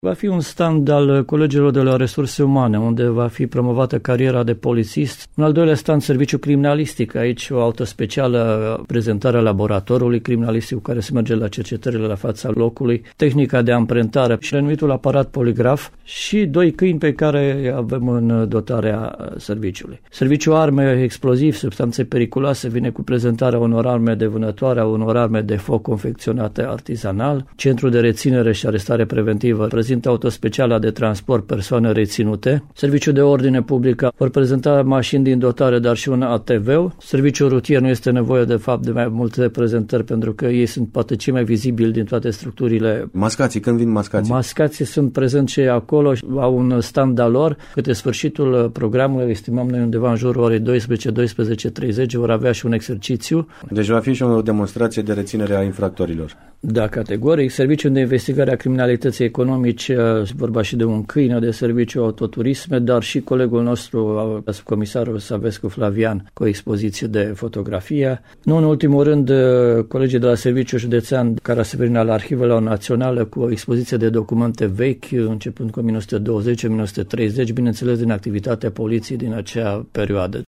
Va fi un stand al colegilor de la resurse umane, unde va fi promovată cariera de polițist. Un al doilea stand, serviciu criminalistic. Aici o autospecială prezentare a laboratorului criminalistic cu care se merge la cercetările la fața locului, tehnica de amprentare și renumitul aparat poligraf și 2 câini pe care avem în dotarea serviciului. Serviciul arme, exploziv, substanțe periculoase vine cu prezentarea unor arme de vânătoare, a unor arme de foc confecționate artizanal. Centrul de reținere și arestare preventivă prezintă autospeciala de transport persoane reținute. Serviciul de ordine publică vor prezenta mașini din dotare, dar și un ATV. Serviciul rutier nu este nevoie de fapt de mai multe prezentări pentru că ei sunt poate cei mai vizibili din toate structurile. Mascații, când vin mascații? Mascații sunt prezenți și acolo, au un stand al lor. Către sfârșitul programului, estimăm noi undeva în jurul orei 12-12:30, vor avea și un exercițiu. Deci va fi și o demonstrație de reținere a infractorilor. Da, categoric. Serviciul de investigare a criminalității economice, vorba și de un câine de serviciu autoturisme, dar și colegul nostru, subcomisarul Savescu Flavian, cu o expoziție de fotografie. Nu în ultimul rând, colegii de la Serviciul Județean Caraseverina al Arhivelor Naționale, cu o expoziție de documente vechi, începând cu 1920-1930, bineînțeles din activitatea poliției din acea perioadă.